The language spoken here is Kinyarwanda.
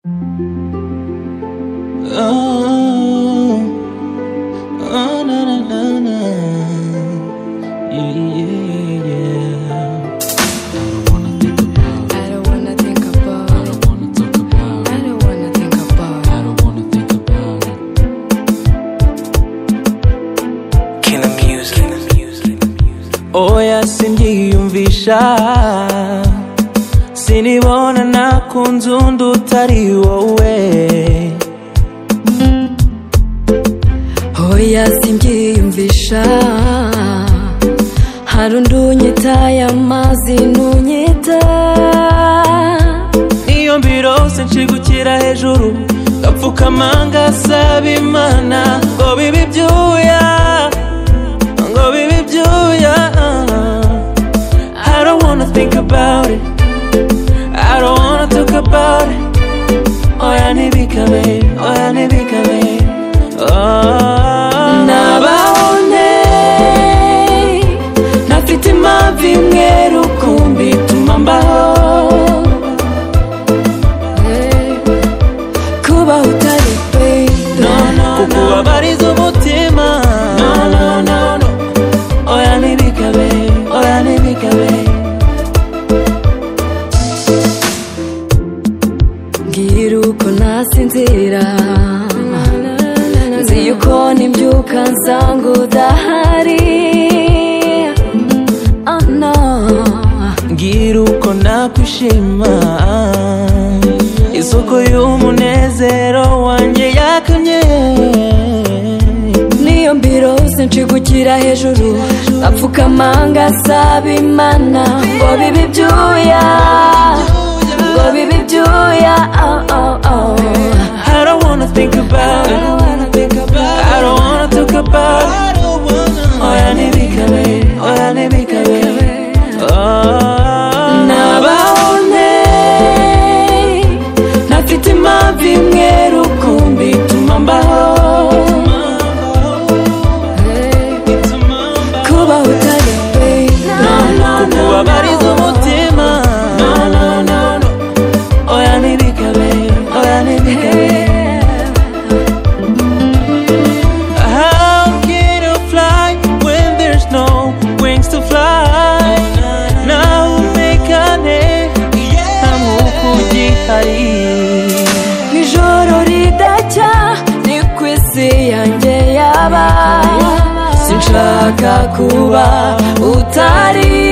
Oh, oh, na na na na, yeah, yeah, yeah. I don't wanna think about it. I don't wanna talk about it. I don't wanna think about it. I don't wanna think about it. Kina Music. Oya sinjiyumvisha, sinibona nakunze undi utari wowe. Oya simbyiyumvisha, hari undi unyitaye amazi ntunyita. Niyo mbirose nshigukira hejuru, ngapfukama ngasaba Imana ngo bibe ibyuya, ngo bibe ibyuya. I don't wanna think about it, I don't wanna talk about it. Oya ntibikabe, oya ntibikabe. Nababone ntafite impamvu imwe rukumbi ituma mbaho, kubaho utari pe, kukubabariza umutima. Oya ntibikabe, oya ntibikabe. mbwira uko nasinzira, nzi yuko nimbyuka nsanga udahari. Oh no, Mbwira uko nakwishima, isoko y'umunezero wanjye yakamye. niyo mbirose nshigukira hejuru, ngapfukama ngasaba Imana ngo bibe ibyuya, ngo bibe ibyuya. Oh oh oh, I don't wanna think about it, I don't wanna talk about it. Oya ntibikabe, oya ntibikabe. Nababone ntafite impamvu imwe rukumbi ituma mbaho, kubaho utari pe, kukubabariza umutima. Oya ntibikabe, oya ntibikabe. How can you fly when there's no wings to fly? Now mekane ntamuko ugihari. ijoro ridacya ni ku isi yanjye yaba, sinshaka kuba utari